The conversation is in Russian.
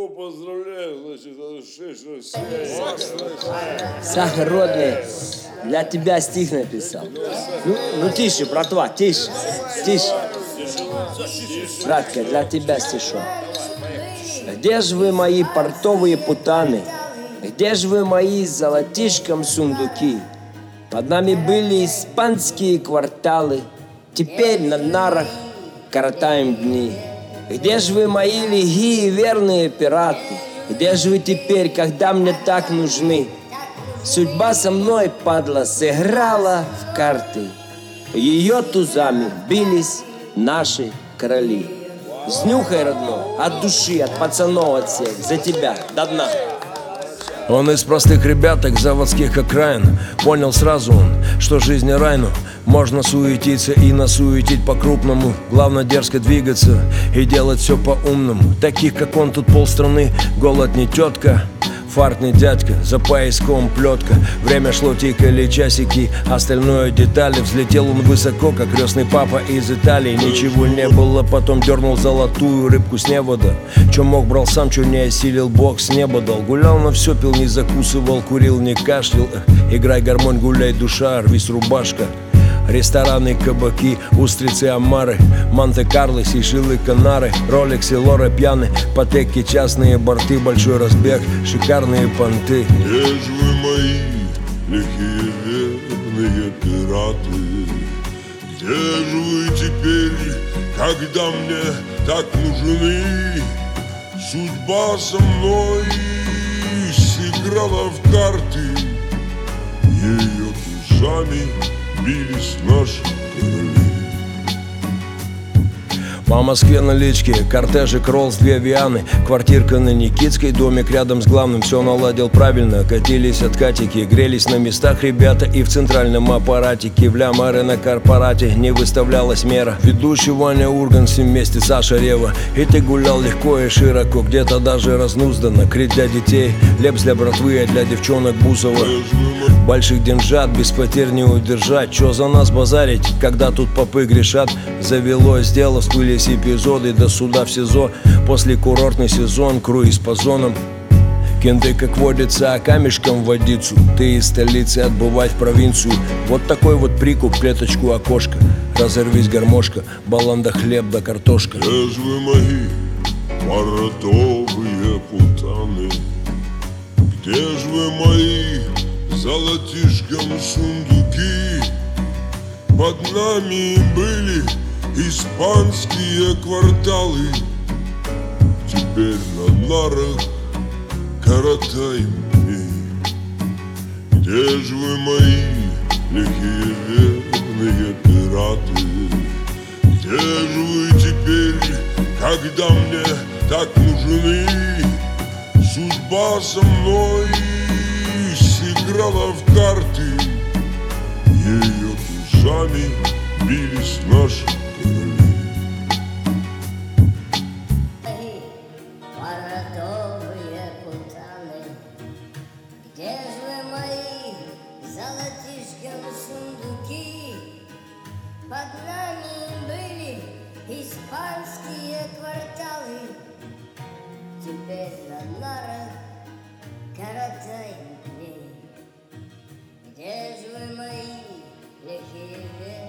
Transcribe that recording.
О, поздравляю, значит, Сахар родный, для тебя стих написал. Ну тише, братва, тише. Братка, для тебя стишок. Где же вы, мои портовые путаны? Где же вы, мои золотишком сундуки? Под нами были испанские кварталы, теперь на нарах коротаем дни. Где же вы, мои лихие верные пираты? Где же вы теперь, когда мне так нужны? Судьба со мной, падла, сыграла в карты. Ее тузами бились наши короли. Снюхай, родной, от души, от пацанов, от всех, за тебя, до дна. Он из простых ребяток заводских окраин. Понял сразу он, что жизнь рай, но можно суетиться и насуетить по-крупному. Главное дерзко двигаться и делать все по-умному. Таких, как он, тут полстраны. Голод не тетка, фарт не дядька, за пояском плетка. Время шло, тикали часики, остальное детали. Взлетел он высоко, как крестный папа из Италии. Ничего не было, потом дернул золотую рыбку с невода. Че мог, брал сам, че не осилил, Бог с неба дал. Гулял на все, пил, не закусывал, курил, не кашлял. Играй гармонь, гуляй, душа, рвись рубашка. Рестораны, кабаки, устрицы, омары, Монте-Карло, Сейшелы, Канары, Ролексы, Лоры, пьяны, патеки, частные борты, большой разбег, шикарные понты. Где же вы, мои лихие верные пираты? Где же вы теперь, когда мне так нужны? Судьба со мной сыграла в карты, ее тузами бились наши короли. По Москве налички, кортежик, Роллс, 2 Вианы, квартирка на Никитской, домик рядом с главным. Все наладил правильно, катились откатики, грелись на местах ребята и в центральном аппаратике. В лямары на корпорате не выставлялась мера. Ведущий Ваня Ургант, вместе Саша Рева. И ты гулял легко и широко, где-то даже разнузданно. Крит для детей, лепс для братвы, а для девчонок Бусова. Больших деньжат без потерь не удержать. Чё за нас базарить, когда тут попы грешат? Завелось дело, всплылись эпизоды до суда в СИЗО. После курортный сезон, круиз по зонам. Кенты, как водится, а камешком в водицу. Ты из столицы отбывать в провинцию. Вот такой вот прикуп, клеточку окошко. Разорвись гармошка, баланда хлеб да картошка. Где же вы, мои портовые путаны? Где же вы, мои золотишком сундуки? Под нами были испанские кварталы, теперь на нарах коротаем дни. Где же вы, мои лихие верные пираты? Где же вы теперь, когда мне так нужны? Судьба со мной сыграла в карты, ее тузами бились наши короли. Портовые путаны, где же вы, мои золотишком сундуки? Под нами были испанские кварталы, теперь на нарах коротаем дни. Где же вы, мои лихие